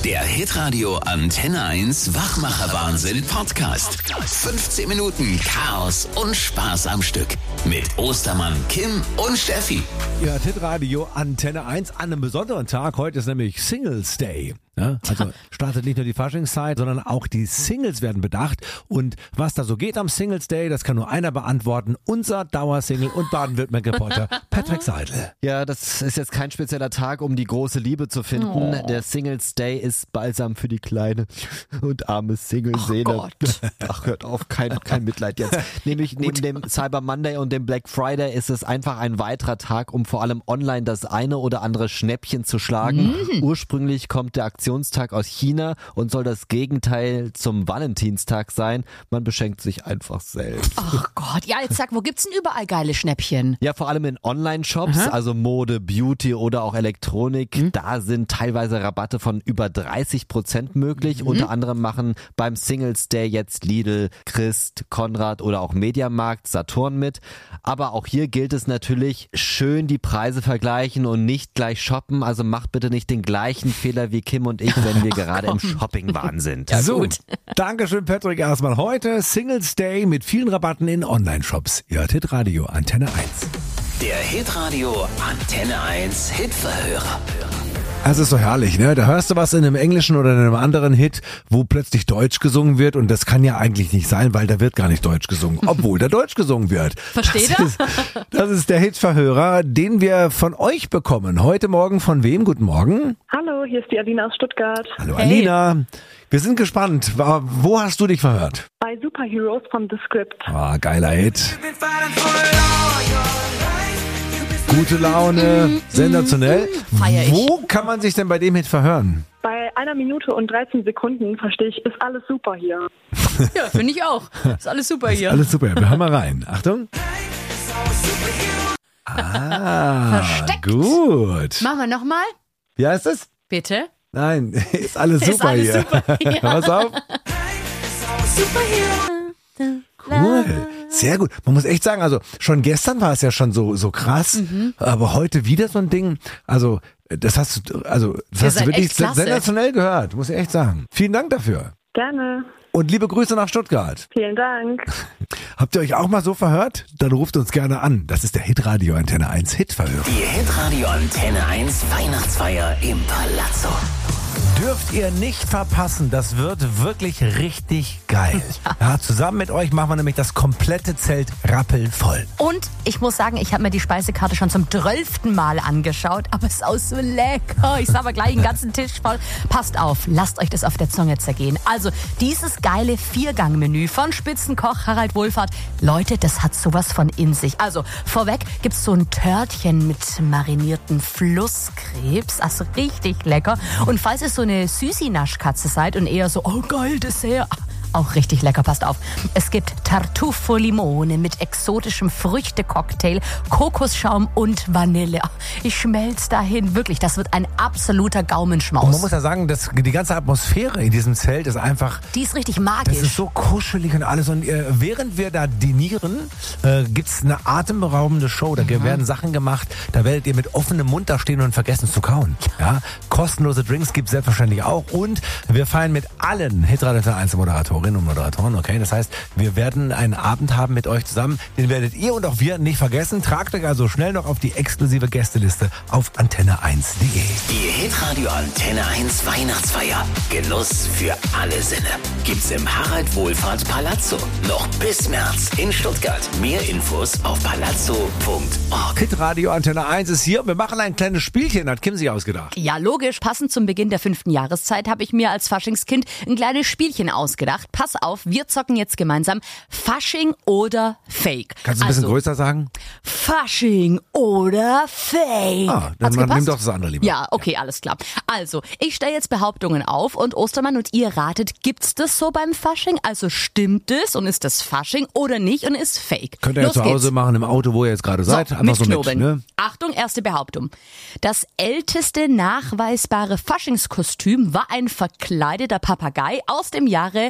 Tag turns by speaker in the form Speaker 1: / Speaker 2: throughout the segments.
Speaker 1: Der Hitradio Antenne 1 Wachmacher-Wahnsinn Podcast. 15 Minuten Chaos und Spaß am Stück. Mit Ostermann, Kim und Steffi.
Speaker 2: Ja, Hitradio Antenne 1 an einem besonderen Tag. Heute ist nämlich Singles Day. Ja, also startet nicht nur die Faschingszeit, sondern auch die Singles werden bedacht. Und was da so geht am Singles Day, das kann nur einer beantworten. Unser Dauersingle und Baden-Württemberg-Reporter Patrick Seidel.
Speaker 3: Ja, das ist jetzt kein spezieller Tag, um die große Liebe zu finden.
Speaker 2: Oh.
Speaker 3: Der Singles Day ist balsam für die kleine und arme Single-Seele. Ach, hört auf, kein Mitleid jetzt. Nämlich neben dem Cyber Monday und dem Black Friday ist es einfach ein weiterer Tag, um vor allem online das eine oder andere Schnäppchen zu schlagen. Ursprünglich kommt der Aktionstag aus China und soll das Gegenteil zum Valentinstag sein. Man beschenkt sich einfach selbst.
Speaker 4: Ach Gott, ja, jetzt sag, wo gibt's denn überall geile Schnäppchen?
Speaker 3: Ja, vor allem in Online-Shops, also Mode, Beauty oder auch Elektronik. Da sind teilweise Rabatte von über 30% möglich. Unter anderem machen beim Singles Day jetzt Lidl, Christ, Konrad oder auch Mediamarkt, Saturn mit. Aber auch hier gilt es natürlich, schön die Preise vergleichen und nicht gleich shoppen. Also macht bitte nicht den gleichen Fehler wie Kim und ich, wenn wir gerade im Shopping-Wahn sind.
Speaker 4: Ja,
Speaker 2: So,
Speaker 4: gut.
Speaker 2: Dankeschön Patrick erstmal. Heute Singles Day mit vielen Rabatten in Online-Shops. Ihr hört Hitradio Antenne 1.
Speaker 1: Der Hitradio Antenne 1 Hitverhörer.
Speaker 2: Also ist so herrlich, ne? Da hörst du was in einem englischen oder in einem anderen Hit, wo plötzlich Deutsch gesungen wird und das kann ja eigentlich nicht sein, weil da wird gar nicht Deutsch gesungen, obwohl da Deutsch gesungen wird.
Speaker 4: Versteht ihr?
Speaker 2: Das ist der Hitverhörer, den wir von euch bekommen. Heute Morgen von wem? Guten Morgen.
Speaker 5: Hallo, hier ist die Alina aus Stuttgart.
Speaker 2: Hallo
Speaker 4: Hey.
Speaker 2: Alina. Wir sind gespannt. Wo hast du dich verhört?
Speaker 5: Bei Superheroes von The Script.
Speaker 2: Ah, geiler Hit. Gute Laune, sensationell.
Speaker 4: Feier ich.
Speaker 2: Wo kann man sich denn bei dem Hit verhören?
Speaker 5: Bei 1 Minute und 13 Sekunden, verstehe ich, ist alles super hier.
Speaker 4: Ja, finde ich auch. Ist alles super hier.
Speaker 2: Alles super, wir hören mal rein. Achtung. Ah,
Speaker 4: Versteckt.
Speaker 2: gut.
Speaker 4: Machen wir nochmal?
Speaker 2: Wie heißt es?
Speaker 4: Bitte?
Speaker 2: Nein, ist alles
Speaker 4: Ist
Speaker 2: super
Speaker 4: alles
Speaker 2: hier.
Speaker 4: super hier.
Speaker 2: Pass auf. Cool. Sehr gut. Man muss echt sagen, also schon gestern war es ja schon so krass, aber heute wieder so ein Ding. Also das hast du
Speaker 4: seid
Speaker 2: wirklich
Speaker 4: echt klasse.
Speaker 2: sensationell gehört, muss ich echt sagen. Vielen Dank dafür.
Speaker 5: Gerne.
Speaker 2: Und liebe Grüße nach Stuttgart.
Speaker 5: Vielen Dank.
Speaker 2: Habt ihr euch auch mal so verhört? Dann ruft uns gerne an. Das ist der Hitradio Antenne 1 Hitverhörer.
Speaker 1: Die Hitradio Antenne 1 Weihnachtsfeier im Palazzo.
Speaker 2: Dürft ihr nicht verpassen, das wird wirklich richtig geil. Ja, zusammen mit euch machen wir nämlich das komplette Zelt rappelvoll.
Speaker 4: Und ich muss sagen, ich habe mir die Speisekarte schon zum 12. Mal angeschaut, aber es ist auch so lecker. Ich sag mal gleich einen ganzen Tisch voll. Passt auf, lasst euch das auf der Zunge zergehen. Also dieses geile 4-Gang-Menü von Spitzenkoch Harald Wohlfahrt. Leute, das hat sowas von in sich. Also vorweg gibt's so ein Törtchen mit marinierten Flusskrebs. Also richtig lecker. Und falls ihr so eine Süßi-Naschkatze seid und eher so, oh geil, Dessert. Auch richtig lecker, passt auf. Es gibt Tartufo Limone mit exotischem Früchtecocktail, Kokosschaum und Vanille. Ich schmelz dahin, wirklich. Das wird ein absoluter
Speaker 2: Und man
Speaker 4: Gaumenschmaus.
Speaker 2: muss ja sagen, die ganze Atmosphäre in diesem Zelt ist einfach,
Speaker 4: Die ist richtig
Speaker 2: das
Speaker 4: magisch.
Speaker 2: ist so kuschelig und alles. Und während wir da dinieren, gibt's eine atemberaubende Show. Da werden Sachen gemacht, da werdet ihr mit offenem Mund da stehen und vergessen zu kauen. Ja? Kostenlose Drinks gibt's selbstverständlich auch. Und wir feiern mit allen Hitradio 1 Moderatorinnen und Moderatoren, okay? Das heißt, wir werden einen Abend haben mit euch zusammen. Den werdet ihr und auch wir nicht vergessen. Tragt euch also schnell noch auf die exklusive Gästeliste auf antenne1.de.
Speaker 1: Die Hitradio Antenne 1 Weihnachtsfeier. Genuss für alle Sinne. Gibt's im Harald Wohlfahrt Palazzo. Noch bis März in Stuttgart. Mehr Infos auf palazzo.org.
Speaker 2: Hitradio Antenne 1 ist hier. Wir machen ein kleines Spielchen, hat Kim sich ausgedacht.
Speaker 4: Ja, logisch. Passend zum Beginn der 5. Jahreszeit habe ich mir als Faschingskind ein kleines Spielchen ausgedacht. Pass auf, wir zocken jetzt gemeinsam Fasching oder Fake.
Speaker 2: Kannst du ein bisschen größer sagen?
Speaker 4: Fasching oder Fake.
Speaker 2: Dann
Speaker 4: Hat's gepasst?
Speaker 2: nimm doch das andere lieber.
Speaker 4: Ja, okay, alles klar. Also, ich stelle jetzt Behauptungen auf und Ostermann und ihr ratet, gibt's das so beim Fasching? Also stimmt es und ist das Fasching oder nicht und ist Fake?
Speaker 2: Könnt ihr ja
Speaker 4: Los
Speaker 2: zu Hause
Speaker 4: geht's.
Speaker 2: machen, im Auto, wo ihr jetzt gerade seid. Einfach so mit.
Speaker 4: mitknobeln.
Speaker 2: Ne?
Speaker 4: Achtung, erste Behauptung. Das älteste nachweisbare Faschingskostüm war ein verkleideter Papagei aus dem Jahre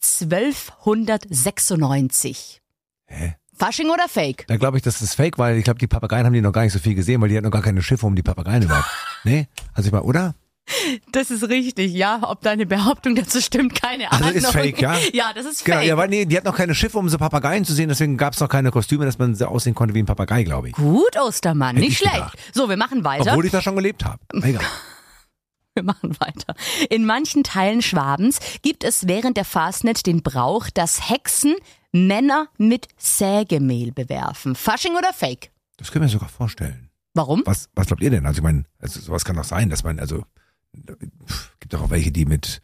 Speaker 4: 1296.
Speaker 2: Hä?
Speaker 4: Fasching oder Fake?
Speaker 2: Da glaube ich, dass das Fake, weil ich glaube, die Papageien haben die noch gar nicht so viel gesehen, weil die hatten noch gar keine Schiffe um die Papageien überhaupt. Nee? Also ich meine, oder?
Speaker 4: Das ist richtig, ja. Ob deine Behauptung dazu stimmt, keine Ahnung.
Speaker 2: Also ist fake, ja?
Speaker 4: Ja, das ist
Speaker 2: Genau,
Speaker 4: fake.
Speaker 2: ja, weil nee, die hat noch keine Schiffe, um so Papageien zu sehen, deswegen gab es noch keine Kostüme, dass man so aussehen konnte wie ein Papagei, glaube ich.
Speaker 4: Gut, Ostermann,
Speaker 2: Hätte
Speaker 4: nicht
Speaker 2: ich
Speaker 4: schlecht.
Speaker 2: gedacht.
Speaker 4: So, wir machen weiter.
Speaker 2: Obwohl ich da schon gelebt habe. Egal.
Speaker 4: Wir machen weiter. In manchen Teilen Schwabens gibt es während der Fastnet den Brauch, dass Hexen Männer mit Sägemehl bewerfen. Fasching oder Fake?
Speaker 2: Das können wir sogar vorstellen.
Speaker 4: Warum?
Speaker 2: Was glaubt ihr denn? Also ich meine, sowas kann doch sein, dass man, gibt doch auch welche, die mit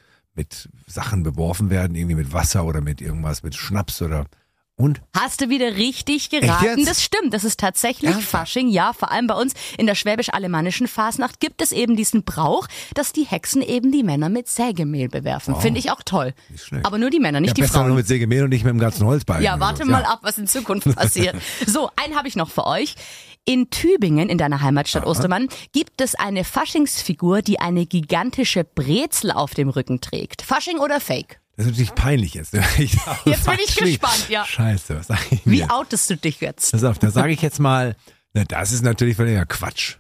Speaker 2: Sachen beworfen werden, irgendwie mit Wasser oder mit irgendwas, mit Schnaps oder und?
Speaker 4: Hast du wieder richtig
Speaker 2: Echt
Speaker 4: geraten?
Speaker 2: jetzt?
Speaker 4: Das stimmt. Das ist tatsächlich
Speaker 2: Ernsthaft?
Speaker 4: Fasching. Ja, vor allem bei uns in der schwäbisch-alemannischen Fasnacht gibt es eben diesen Brauch, dass die Hexen eben die Männer mit Sägemehl bewerfen.
Speaker 2: Wow.
Speaker 4: Finde ich auch toll.
Speaker 2: Nicht schlecht.
Speaker 4: Aber nur die Männer, nicht
Speaker 2: Ja,
Speaker 4: die
Speaker 2: besser nur
Speaker 4: Frauen.
Speaker 2: mit Sägemehl und nicht mit dem ganzen Holzbalken.
Speaker 4: Ja,
Speaker 2: oder
Speaker 4: warte
Speaker 2: so.
Speaker 4: mal ab, was in Zukunft passiert. So, einen habe ich noch für euch. In Tübingen, in deiner Heimatstadt Ostermann, gibt es eine Faschingsfigur, die eine gigantische Brezel auf dem Rücken trägt. Fasching oder Fake?
Speaker 2: Das ist natürlich peinlich jetzt. Jetzt
Speaker 4: bin ich gespannt, ja.
Speaker 2: Scheiße, was sag ich
Speaker 4: Wie
Speaker 2: mir?
Speaker 4: outest du dich jetzt?
Speaker 2: Pass auf, da sage ich jetzt mal, na, das ist natürlich völliger Quatsch.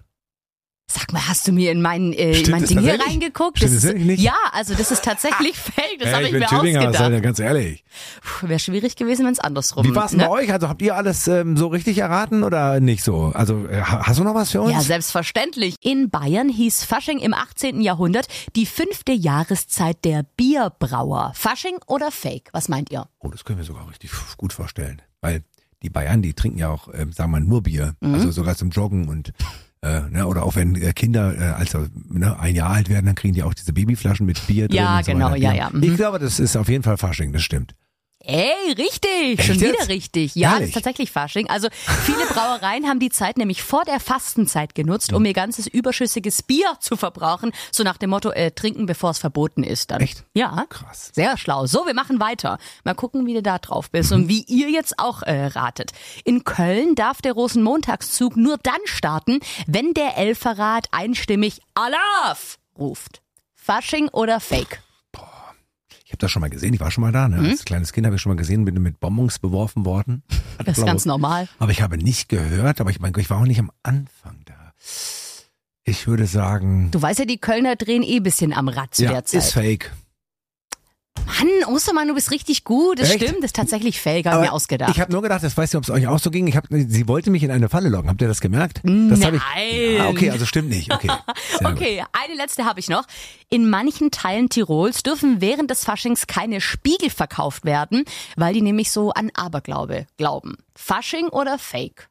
Speaker 4: Sag mal, hast du mir in mein
Speaker 2: Stimmt das
Speaker 4: Ding hier
Speaker 2: tatsächlich?
Speaker 4: reingeguckt?
Speaker 2: Stimmt
Speaker 4: Das
Speaker 2: das wirklich nicht?
Speaker 4: Ja, also das ist tatsächlich Fake. Das habe ich
Speaker 2: bin
Speaker 4: mir
Speaker 2: Tübinger, was soll
Speaker 4: ausgedacht.
Speaker 2: denn, ganz ehrlich.
Speaker 4: Wäre schwierig gewesen, wenn es andersrum
Speaker 2: Wie war es
Speaker 4: ne?
Speaker 2: bei euch? Also habt ihr alles so richtig erraten oder nicht so? Also hast du noch was für uns?
Speaker 4: Ja, selbstverständlich. In Bayern hieß Fasching im 18. Jahrhundert die 5. Jahreszeit der Bierbrauer. Fasching oder Fake? Was meint ihr?
Speaker 2: Oh, das können wir sogar richtig gut vorstellen. Weil die Bayern, die trinken ja auch, sagen wir mal, nur Bier. Also sogar zum Joggen und oder auch wenn Kinder ein Jahr alt werden, dann kriegen die auch diese Babyflaschen mit Bier drin.
Speaker 4: Ja,
Speaker 2: und so
Speaker 4: genau,
Speaker 2: weiter.
Speaker 4: ja. Mhm.
Speaker 2: Ich glaube, das ist auf jeden Fall Fasching, das stimmt.
Speaker 4: Ey, richtig,
Speaker 2: Echt
Speaker 4: schon wieder
Speaker 2: jetzt?
Speaker 4: richtig. Ja, das
Speaker 2: Ehrlich?
Speaker 4: ist tatsächlich Fasching. Also viele Brauereien haben die Zeit nämlich vor der Fastenzeit genutzt, um ihr ganzes überschüssiges Bier zu verbrauchen. So nach dem Motto, trinken, bevor es verboten ist dann.
Speaker 2: Echt?
Speaker 4: Ja.
Speaker 2: Krass.
Speaker 4: Sehr schlau. So, wir machen weiter. Mal gucken, wie du da drauf bist und wie ihr jetzt auch ratet. In Köln darf der Rosenmontagszug nur dann starten, wenn der Elferrat einstimmig Alaf ruft. Fasching oder Fake?
Speaker 2: Ich habe das schon mal gesehen, ich war schon mal da. Ne? Als kleines Kind habe ich schon mal gesehen, bin mit Bonbons beworfen worden.
Speaker 4: Das ist ganz normal.
Speaker 2: Aber ich habe nicht gehört, aber ich meine, ich war auch nicht am Anfang da. Ich würde sagen,
Speaker 4: Du weißt ja, die Kölner drehen ein bisschen am Rad zu
Speaker 2: ja,
Speaker 4: der Zeit.
Speaker 2: ist fake.
Speaker 4: Mann, Ostermann, du bist richtig gut. Das
Speaker 2: Echt?
Speaker 4: stimmt, das ist tatsächlich Fake, habe ich mir ausgedacht.
Speaker 2: Ich habe nur gedacht, das weiß nicht, ob es euch auch so ging. Sie wollte mich in eine Falle locken. Habt ihr das gemerkt? Das hab
Speaker 4: Nein.
Speaker 2: Ja, okay, also stimmt nicht. Okay. Sehr
Speaker 4: Okay, eine letzte habe ich noch. In manchen Teilen Tirols dürfen während des Faschings keine Spiegel verkauft werden, weil die nämlich so an Aberglaube glauben. Fasching oder Fake?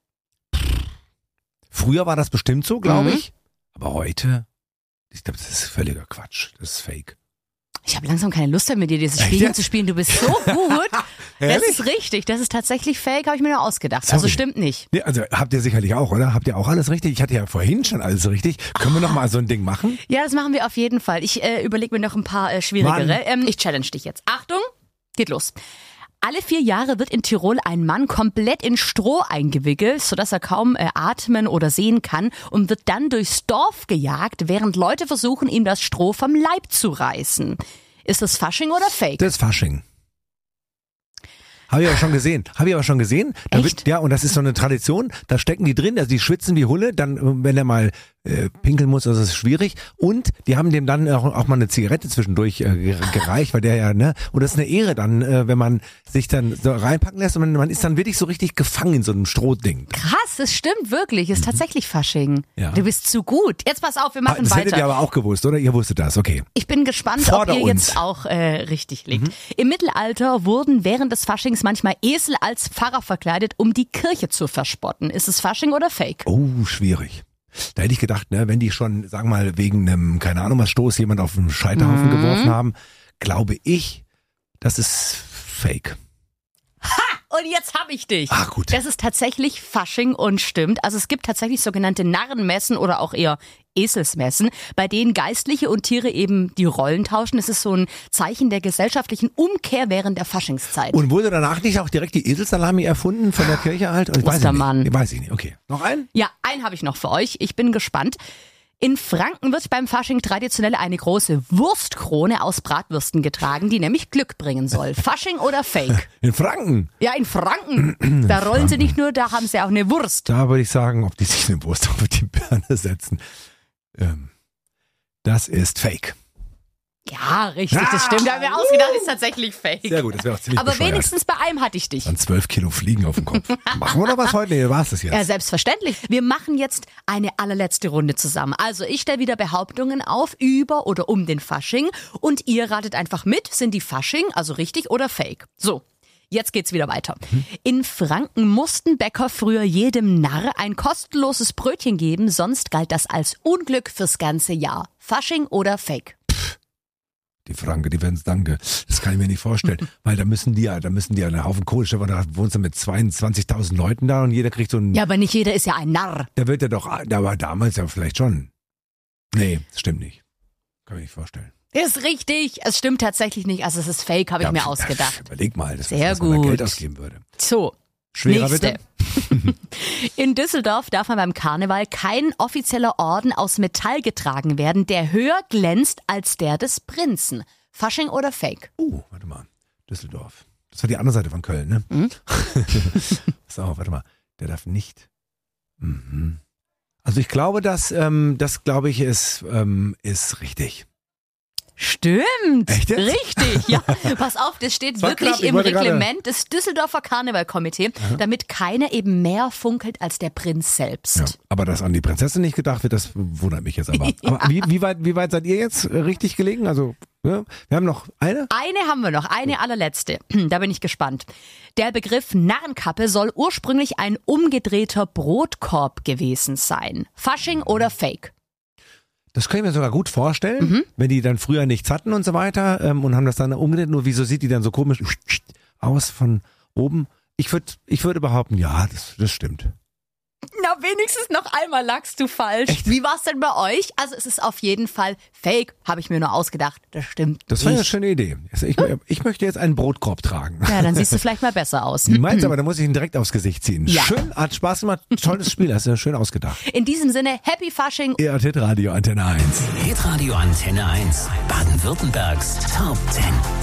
Speaker 2: Früher war das bestimmt so, glaube
Speaker 4: Mhm.
Speaker 2: ich. Aber heute, ich glaube, das ist völliger Quatsch. Das ist fake.
Speaker 4: Ich habe langsam keine Lust mehr, mit dir dieses
Speaker 2: Echt
Speaker 4: Spielchen
Speaker 2: jetzt?
Speaker 4: zu spielen. Du bist so gut. Das
Speaker 2: Ehrlich?
Speaker 4: ist richtig. Das ist tatsächlich Fake, habe ich mir nur ausgedacht. Also
Speaker 2: Sorry.
Speaker 4: stimmt nicht.
Speaker 2: Nee, also habt ihr sicherlich auch, oder? Habt ihr auch alles richtig? Ich hatte ja vorhin schon alles richtig. Können wir noch mal so ein Ding machen?
Speaker 4: Ja, das machen wir auf jeden Fall. Ich überlege mir noch ein paar schwierigere. Ich challenge dich jetzt. Achtung, geht los. Alle 4 Jahre wird in Tirol ein Mann komplett in Stroh eingewickelt, sodass er kaum atmen oder sehen kann und wird dann durchs Dorf gejagt, während Leute versuchen, ihm das Stroh vom Leib zu reißen. Ist das Fasching oder Fake?
Speaker 2: Das ist Fasching. Habe ich aber schon gesehen. Da
Speaker 4: Echt?
Speaker 2: Ja, und das ist so eine Tradition. Da stecken die drin, also die schwitzen wie Hulle. Dann, wenn er mal pinkeln muss, also das ist schwierig. Und die haben dem dann auch mal eine Zigarette zwischendurch gereicht, weil der ja, ne? Und das ist eine Ehre dann, wenn man sich dann so reinpacken lässt und man ist dann wirklich so richtig gefangen in so einem Strohding.
Speaker 4: Krass, das stimmt wirklich. Ist tatsächlich Fasching.
Speaker 2: Ja.
Speaker 4: Du bist zu gut. Jetzt pass auf, wir machen
Speaker 2: Das hättet
Speaker 4: weiter.
Speaker 2: ihr aber auch gewusst, oder? Ihr wusstet das, okay.
Speaker 4: Ich bin gespannt,
Speaker 2: Forder
Speaker 4: ob ihr
Speaker 2: uns.
Speaker 4: jetzt auch richtig liegt. Im Mittelalter wurden während des Faschings manchmal Esel als Pfarrer verkleidet, um die Kirche zu verspotten. Ist es Fasching oder Fake?
Speaker 2: Oh, schwierig. Da hätte ich gedacht, ne, wenn die schon, sagen wir mal, wegen einem, keine Ahnung was, Stoß jemand auf einen Scheiterhaufen geworfen haben, glaube ich, das ist Fake.
Speaker 4: Und jetzt habe ich dich.
Speaker 2: Ah, gut.
Speaker 4: Das ist tatsächlich Fasching und stimmt. Also es gibt tatsächlich sogenannte Narrenmessen oder auch eher Eselsmessen, bei denen Geistliche und Tiere eben die Rollen tauschen. Es ist so ein Zeichen der gesellschaftlichen Umkehr während der Faschingszeit.
Speaker 2: Und wurde danach nicht auch direkt die Eselsalami erfunden von der Kirche halt? Ich
Speaker 4: Ostermann.
Speaker 2: Weiß ich nicht. Okay. Noch einen?
Speaker 4: Ja, einen habe ich noch für euch. Ich bin gespannt. In Franken wird beim Fasching traditionell eine große Wurstkrone aus Bratwürsten getragen, die nämlich Glück bringen soll. Fasching oder Fake?
Speaker 2: In Franken.
Speaker 4: Ja, in Franken. Da rollen sie nicht nur, da haben sie auch eine Wurst.
Speaker 2: Da würde ich sagen, ob die sich eine Wurst auf die Birne setzen. Das ist Fake.
Speaker 4: Ja, richtig, das stimmt. Da haben wir ausgedacht, ist tatsächlich fake.
Speaker 2: Sehr gut, das wäre auch ziemlich
Speaker 4: Aber
Speaker 2: bescheuert.
Speaker 4: wenigstens bei einem hatte ich dich.
Speaker 2: Dann 12 Kilo Fliegen auf dem Kopf. Machen wir noch was heute? Nee, war's das jetzt?
Speaker 4: Ja, selbstverständlich. Wir machen jetzt eine allerletzte Runde zusammen. Also ich stelle wieder Behauptungen auf über oder um den Fasching und ihr ratet einfach mit, sind die Fasching, also richtig oder fake. So. Jetzt geht's wieder weiter. In Franken mussten Bäcker früher jedem Narr ein kostenloses Brötchen geben, sonst galt das als Unglück fürs ganze Jahr. Fasching oder Fake?
Speaker 2: Die Franke, die werden's danke. Das kann ich mir nicht vorstellen. Weil da müssen die ja einen Haufen Kohle, da wohnst du mit 22.000 Leuten da und jeder kriegt so ein...
Speaker 4: Ja, aber nicht jeder ist ja ein Narr.
Speaker 2: Da wird ja doch, da war damals ja vielleicht schon. Nee, das stimmt nicht. Kann ich mir nicht vorstellen.
Speaker 4: Ist richtig. Es stimmt tatsächlich nicht. Also es ist Fake, habe ich mir ausgedacht.
Speaker 2: Überleg mal, das
Speaker 4: Sehr
Speaker 2: was man da
Speaker 4: gut.
Speaker 2: Geld ausgeben würde.
Speaker 4: So.
Speaker 2: Schwerer
Speaker 4: Nächste.
Speaker 2: bitte?
Speaker 4: In Düsseldorf darf man beim Karneval kein offizieller Orden aus Metall getragen werden, der höher glänzt als der des Prinzen. Fasching oder Fake?
Speaker 2: Warte mal. Düsseldorf. Das war die andere Seite von Köln, ne? So, warte mal. Der darf nicht. Mhm. Also ich glaube, das glaube ich ist richtig.
Speaker 4: Stimmt.
Speaker 2: Echt jetzt?
Speaker 4: Richtig, ja. Pass auf, das steht
Speaker 2: War
Speaker 4: wirklich
Speaker 2: knapp, ich
Speaker 4: im
Speaker 2: wollte gerade-
Speaker 4: Reglement des Düsseldorfer Karnevalkomitee, damit keiner eben mehr funkelt als der Prinz selbst.
Speaker 2: Ja, aber dass an die Prinzessin nicht gedacht wird, das wundert mich jetzt aber. Aber wie weit seid ihr jetzt richtig gelegen? Also, ja, wir haben noch eine?
Speaker 4: Eine haben wir noch, eine allerletzte. Da bin ich gespannt. Der Begriff Narrenkappe soll ursprünglich ein umgedrehter Brotkorb gewesen sein. Fasching oder Fake?
Speaker 2: Das kann ich mir sogar gut vorstellen, wenn die dann früher nichts hatten und so weiter und haben das dann umgedreht. Nur wieso sieht die dann so komisch aus von oben? Ich würde behaupten, ja, das stimmt.
Speaker 4: Na, wenigstens noch einmal lagst du falsch.
Speaker 2: Echt?
Speaker 4: Wie war's denn bei euch? Also es ist auf jeden Fall Fake, habe ich mir nur ausgedacht. Das stimmt
Speaker 2: Das war eine
Speaker 4: nicht.
Speaker 2: schöne Idee. Ich möchte jetzt einen Brotkorb tragen.
Speaker 4: Ja, dann siehst du vielleicht mal besser aus.
Speaker 2: Meinst aber, da muss ich ihn direkt aufs Gesicht ziehen.
Speaker 4: Ja.
Speaker 2: Schön, hat Spaß gemacht, tolles Spiel, hast du schön ausgedacht.
Speaker 4: In diesem Sinne, Happy Fasching.
Speaker 2: Ihr Radio Antenne 1.
Speaker 1: Hitradio Antenne 1. Baden-Württembergs Top 10.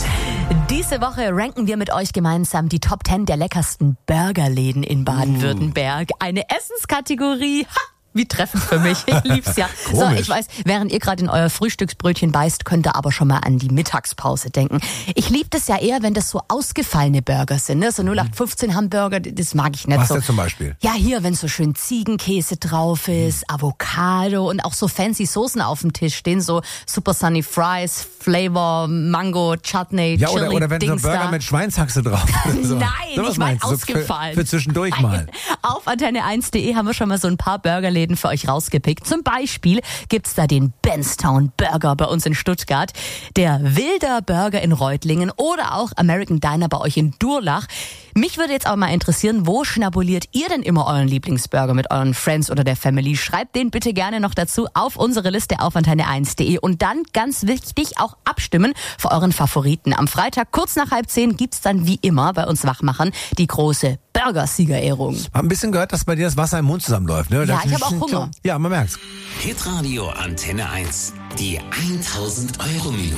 Speaker 4: Diese Woche ranken wir mit euch gemeinsam die Top 10 der leckersten Burgerläden in Baden-Württemberg. Eine Essenskategorie. Ha! Wie treffend für mich. Ich lieb's ja. So,
Speaker 2: Komisch.
Speaker 4: ich weiß, während ihr gerade in euer Frühstücksbrötchen beißt, könnt ihr aber schon mal an die Mittagspause denken. Ich lieb das ja eher, wenn das so ausgefallene Burger sind. Ne? So 0815 Hamburger, das mag ich nicht
Speaker 2: Was
Speaker 4: so.
Speaker 2: denn zum Beispiel?
Speaker 4: Ja, hier, wenn so schön Ziegenkäse drauf ist, Avocado und auch so fancy Soßen auf dem Tisch stehen, so Super Sunny Fries, Flavor, Mango, Chutney,
Speaker 2: Ja,
Speaker 4: Chili,
Speaker 2: oder wenn so ein
Speaker 4: Dings
Speaker 2: Burger
Speaker 4: da.
Speaker 2: mit Schweinshaxe drauf ist. So.
Speaker 4: Nein,
Speaker 2: So was
Speaker 4: ich meine
Speaker 2: meinst du? So
Speaker 4: ausgefallen.
Speaker 2: Für zwischendurch mal.
Speaker 4: Auf antenne1.de haben wir schon mal so ein paar Burgerläden für euch rausgepickt. Zum Beispiel gibt's da den Benstown Burger bei uns in Stuttgart, der Wilder Burger in Reutlingen oder auch American Diner bei euch in Durlach. Mich würde jetzt aber mal interessieren, wo schnabuliert ihr denn immer euren Lieblingsburger mit euren Friends oder der Family? Schreibt den bitte gerne noch dazu auf unsere Liste auf antenne1.de und dann, ganz wichtig, auch abstimmen für euren Favoriten. Am Freitag kurz nach 9:30 gibt's dann wie immer bei uns Wachmachern die große Burgersiegerehrung.
Speaker 2: Hab ein bisschen gehört, dass bei dir das Wasser im Mund zusammenläuft. Ne?
Speaker 4: Ja, ich hab auch Hunger.
Speaker 2: Ja, man merkt's.
Speaker 1: Hitradio Antenne 1. Die 1000 Euro Minute.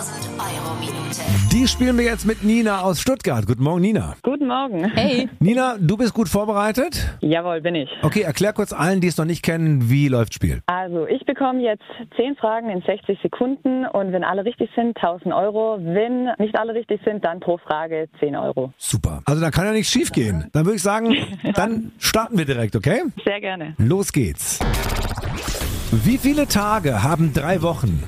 Speaker 2: Die spielen wir jetzt mit Nina aus Stuttgart. Guten Morgen, Nina.
Speaker 5: Guten Morgen.
Speaker 4: Hey.
Speaker 2: Nina, du bist gut vorbereitet?
Speaker 5: Jawohl, bin ich.
Speaker 2: Okay, erklär kurz allen, die es noch nicht kennen, wie läuft Spiel.
Speaker 5: Also, ich bekomme jetzt 10 Fragen in 60 Sekunden und wenn alle richtig sind, 1000 Euro. Wenn nicht alle richtig sind, dann pro Frage 10 Euro.
Speaker 2: Super. Also da kann ja nichts schief gehen. Dann würde ich sagen, dann starten wir direkt, okay?
Speaker 5: Sehr gerne.
Speaker 2: Los geht's. Wie viele Tage haben 3 Wochen?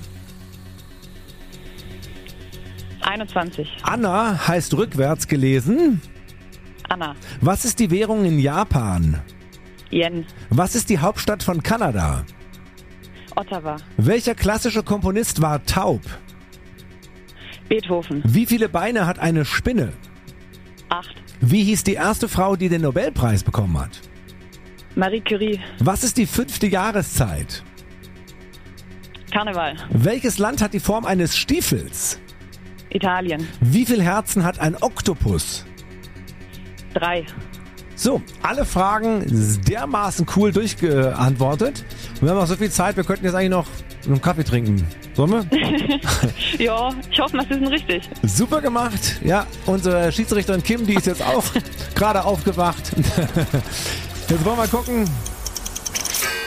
Speaker 5: 21.
Speaker 2: Anna heißt rückwärts gelesen.
Speaker 5: Anna.
Speaker 2: Was ist die Währung in Japan?
Speaker 5: Yen.
Speaker 2: Was ist die Hauptstadt von Kanada?
Speaker 5: Ottawa.
Speaker 2: Welcher klassische Komponist war taub?
Speaker 5: Beethoven.
Speaker 2: Wie viele Beine hat eine Spinne?
Speaker 5: 8.
Speaker 2: Wie hieß die erste Frau, die den Nobelpreis bekommen hat?
Speaker 5: Marie Curie.
Speaker 2: Was ist die 5. Jahreszeit?
Speaker 5: Karneval.
Speaker 2: Welches Land hat die Form eines Stiefels?
Speaker 5: Italien.
Speaker 2: Wie viele Herzen hat ein Oktopus?
Speaker 5: 3.
Speaker 2: So, alle Fragen dermaßen cool durchgeantwortet. Wir haben noch so viel Zeit, wir könnten jetzt eigentlich noch einen Kaffee trinken. Sollen wir?
Speaker 5: Ja, ich hoffe, wir sind richtig.
Speaker 2: Super gemacht. Ja, unsere Schiedsrichterin Kim, die ist jetzt auch gerade aufgewacht. Jetzt wollen wir mal gucken,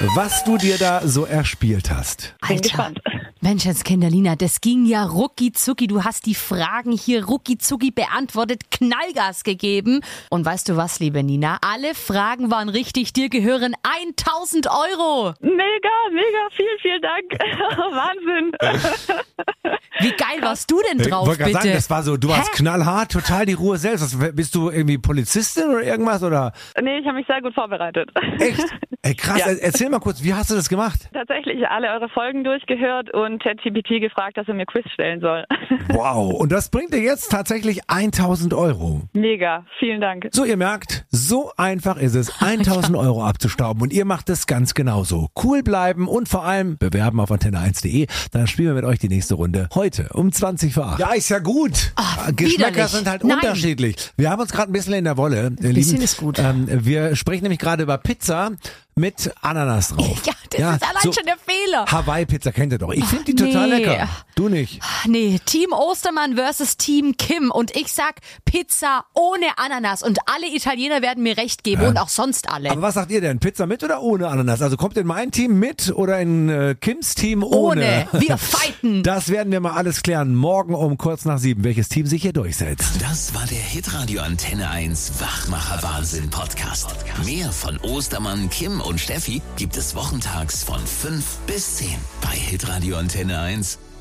Speaker 2: was du dir da so erspielt hast.
Speaker 5: Bin gespannt.
Speaker 4: Menschenskindalina, das ging ja rucki-zucki. Du hast die Fragen hier rucki-zucki beantwortet, Knallgas gegeben. Und weißt du was, liebe Nina? Alle Fragen waren richtig. Dir gehören 1.000 Euro.
Speaker 5: Mega, vielen Dank. Wahnsinn.
Speaker 4: Wie geil warst du denn drauf,
Speaker 2: Ich wollte gerade
Speaker 4: bitte?
Speaker 2: sagen, das war so, du warst knallhart, total die Ruhe selbst. Bist du irgendwie Polizistin oder irgendwas? Oder?
Speaker 5: Nee, ich habe mich sehr gut vorbereitet.
Speaker 2: Echt? Ey, krass,
Speaker 5: Ja.
Speaker 2: Erzähl mal kurz, wie hast du das gemacht?
Speaker 5: Tatsächlich alle eure Folgen durchgehört und ChatGPT gefragt, dass er mir Quiz stellen soll.
Speaker 2: Wow, und das bringt dir jetzt tatsächlich 1.000 Euro.
Speaker 5: Mega, vielen Dank.
Speaker 2: So, ihr merkt, so einfach ist es, 1.000 Euro abzustauben und ihr macht es ganz genauso. Cool bleiben und vor allem bewerben auf antenne1.de, dann spielen wir mit euch die nächste Runde heute um 20 vor 8. Ja, ist ja gut. Geschmäcker
Speaker 4: widerlich.
Speaker 2: sind halt
Speaker 4: Nein.
Speaker 2: unterschiedlich. Wir haben uns gerade ein bisschen in der Wolle. Ein
Speaker 4: bisschen ist gut.
Speaker 2: Wir sprechen nämlich gerade über Pizza mit Ananas drauf.
Speaker 4: Ja, das ist allein schon der Fehler.
Speaker 2: Hawaii-Pizza kennt ihr doch. Ich finde die total
Speaker 4: nee.
Speaker 2: lecker. Du nicht?
Speaker 4: Nee, Team Ostermann versus Team Kim. Und ich sag Pizza ohne Ananas. Und alle Italiener werden mir recht geben und auch sonst alle.
Speaker 2: Aber was sagt ihr denn? Pizza mit oder ohne Ananas? Also kommt in mein Team mit oder in Kims Team ohne?
Speaker 4: Wir fighten.
Speaker 2: Das werden wir mal alles klären. Morgen um kurz nach 7, welches Team sich hier durchsetzt.
Speaker 1: Das war der Hitradio Antenne 1 Wachmacher Wahnsinn Podcast. Mehr von Ostermann, Kim und Steffi gibt es wochentags von 5 bis 10 bei Hitradio Antenne 1.